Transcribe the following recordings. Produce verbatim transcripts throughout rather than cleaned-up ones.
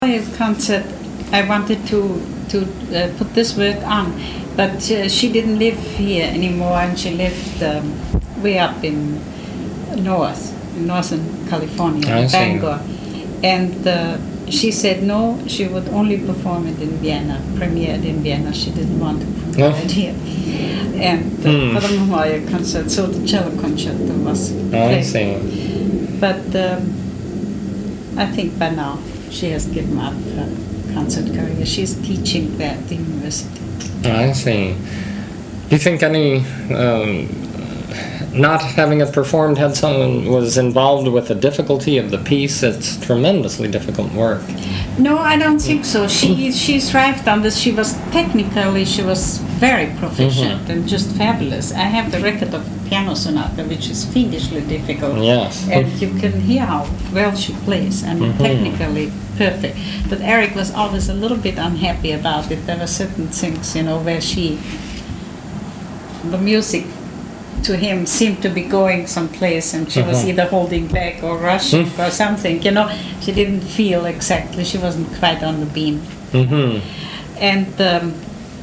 concert, I wanted to to uh, put this work on, but uh, she didn't live here anymore, and she lived um, way up in north, in northern California, I in see. Bangor, and uh, she said no, she would only perform it in Vienna, premiere it in Vienna. She didn't want to perform Oh. it here, and uh, Hmm. for the memorial concert, so the cello concerto was I played. see. But um, I think by now she has given up her concert career. She's teaching there at the university. I see. Do you think any um, not having it performed had someone was involved with the difficulty of the piece? It's tremendously difficult work. No, I don't think so. She she thrived on this. She was technically she was very proficient and just fabulous. I have the record of piano sonata, which is fiendishly difficult. Yes. And you can hear how well she plays. I mean, Mhm. technically perfect. But Eric was always a little bit unhappy about it. There were certain things, you know, where she, the music to him seemed to be going someplace, and she was Uh-huh. either holding back or rushing Hmm. or something. You know, she didn't feel exactly. She wasn't quite on the beam. Mm-hmm. And um,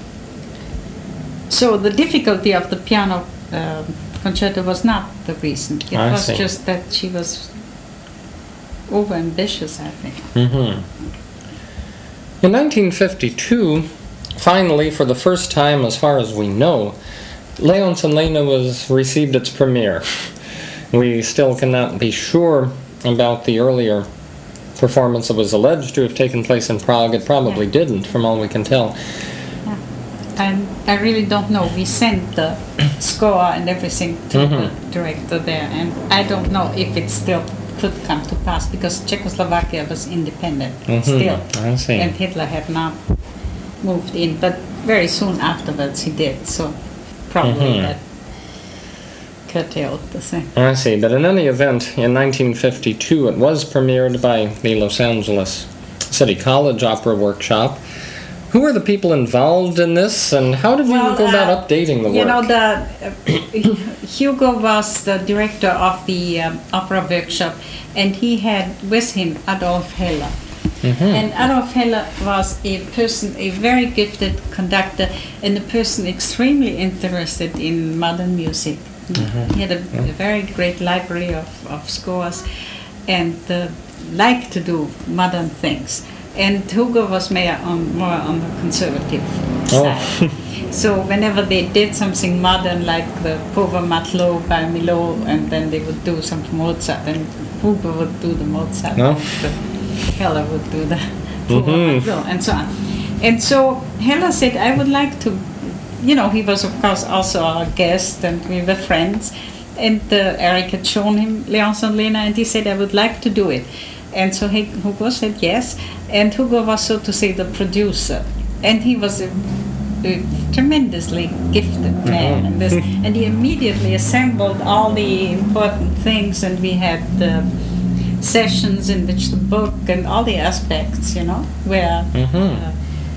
so the difficulty of the piano um concerto was not the reason. It I was see. just that she was overambitious, I think. Mm-hmm. In nineteen fifty-two, finally, for the first time, as far as we know, Léonce and Lena was received its premiere. We still cannot be sure about the earlier performance that was alleged to have taken place in Prague. It probably Yeah. didn't, from all we can tell. And I really don't know. We sent the score and everything to Mhm. the director there, and I don't know if it still could come to pass, because Czechoslovakia was independent Mhm. still, I see. and Hitler had not moved in. But very soon afterwards he did, so probably Mhm. that curtailed the thing. I see, but in any event, in nineteen fifty-two it was premiered by the Los Angeles City College Opera Workshop. Who were the people involved in this, and how did you Well, go about uh, updating the work? You know, the uh, Hugo was the director of the um, opera workshop, and he had with him Adolf Heller. Mhm. And Adolf Heller was a person, a very gifted conductor, and a person extremely interested in modern music. He had a, a very great library of, of scores, and uh, liked to do modern things. And Hugo was more on, more on the conservative Oh. side. So whenever they did something modern, like the Pauvre Matelot by Milhaud, and then they would do some Mozart, and Hugo would do the Mozart, No. and Heller would do the Pauvre Mhm. Matelot, and so on. And so Heller said, I would like to, you know, he was of course also our guest, and we were friends. And uh, Eric had shown him Léonce and Lena, and he said, I would like to do it. And so he, Hugo said yes, and Hugo was, so to say, the producer. And he was a, a tremendously gifted man. And, this, and he immediately assembled all the important things, and we had uh, sessions in which the book and all the aspects, you know, were Mhm. uh,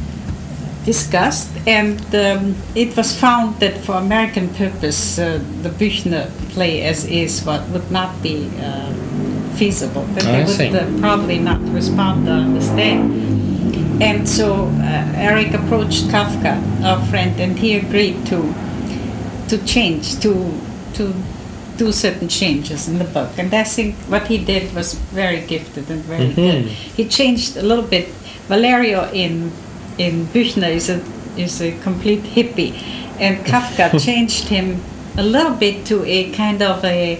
discussed. And um, it was found that for American purpose, uh, the Büchner play as is what would not be uh, feasible, that I they would see. uh, probably not respond or understand. And so uh, Eric approached Kafka, our friend, and he agreed to to change, to to do certain changes in the book. And I think what he did was very gifted and very Mhm. good. He changed a little bit. Valerio in in Büchner is a is a complete hippie, and Kafka changed him a little bit to a kind of a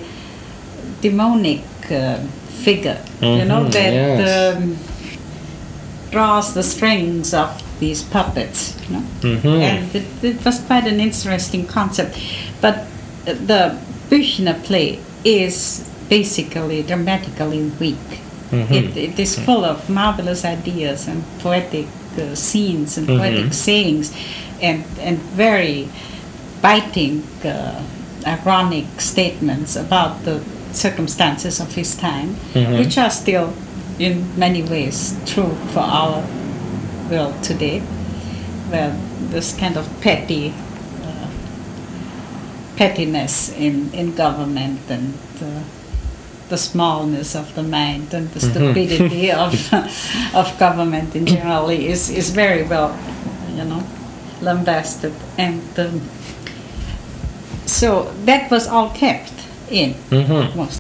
demonic uh, figure, you know, Mhm, that yes. um, draws the strings of these puppets, you know. Mhm. And it, it was quite an interesting concept. But uh, the Büchner play is basically dramatically weak. Mhm. It, it is full of marvelous ideas and poetic uh, scenes and poetic Mhm. sayings, and, and very biting, uh, ironic statements about the circumstances of his time, Mhm. which are still in many ways true for our world today, where this kind of petty uh, pettiness in, in government and uh, the smallness of the mind and the stupidity of of government in general is is very well, you know, lambasted, and um, so that was all kept in Mhm. most.